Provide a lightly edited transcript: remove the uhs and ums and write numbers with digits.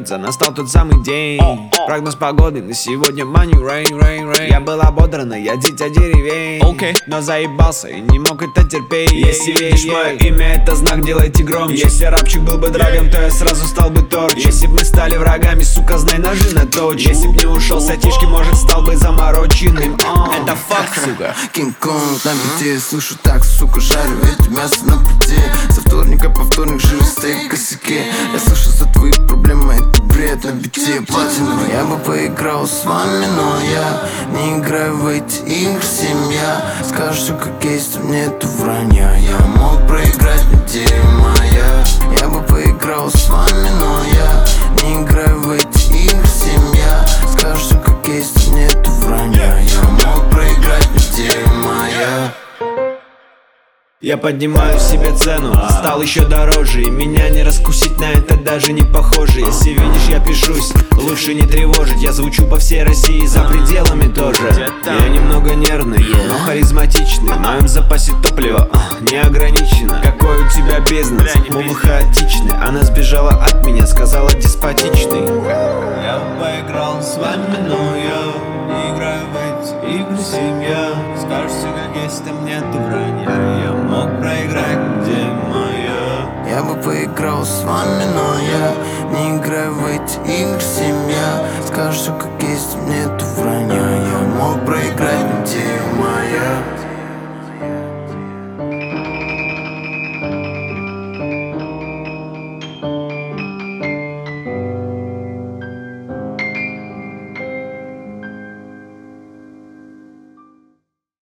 кажется, настал тот самый день. Прогноз погоды на сегодня money, rain. Я был ободран, я дитя деревень, но заебался и не мог это терпеть. Если видишь мое имя, это знак, делайте громче. Если рэпчик был бы драгом, то я сразу стал бы торч. Если б мы стали врагами, сука, знай, ножи наточь. Если б не ушел с атишки, может, стал бы замороченным. Это факт, сука. Кинг-Конг на бите, слышу так, сука, жарю эти мясо на плите. Со вторника по вторник жиры стейк в косяке. Я слышу за твои проблемы, это бред на бите платину. Я бы поиграл с вами, но я не играю в эти игры, семья. Скажешь, все как есть, там нету вранья. Я мог проиграть, но идея моя. Я бы поиграл с вами, но я не играю в эти игры, семья. Скажешь, все как есть, там нету вранья. Я мог проиграть, но идея моя. Я поднимаю себе цену, стал еще дороже, и меня не раскусить, на это даже не похоже. Если видишь, я пишусь, лучше не тревожить. Я звучу по всей России, за пределами тоже. Я немного нервный, но харизматичный. В моем запасе топлива не ограничено. Какой у тебя бизнес, мовы хаотичный. Она сбежала от меня, сказала деспотичный. Я поиграл с вами, но я не играю в эти игры, семья. Скажешь, все как есть, там нету вранья.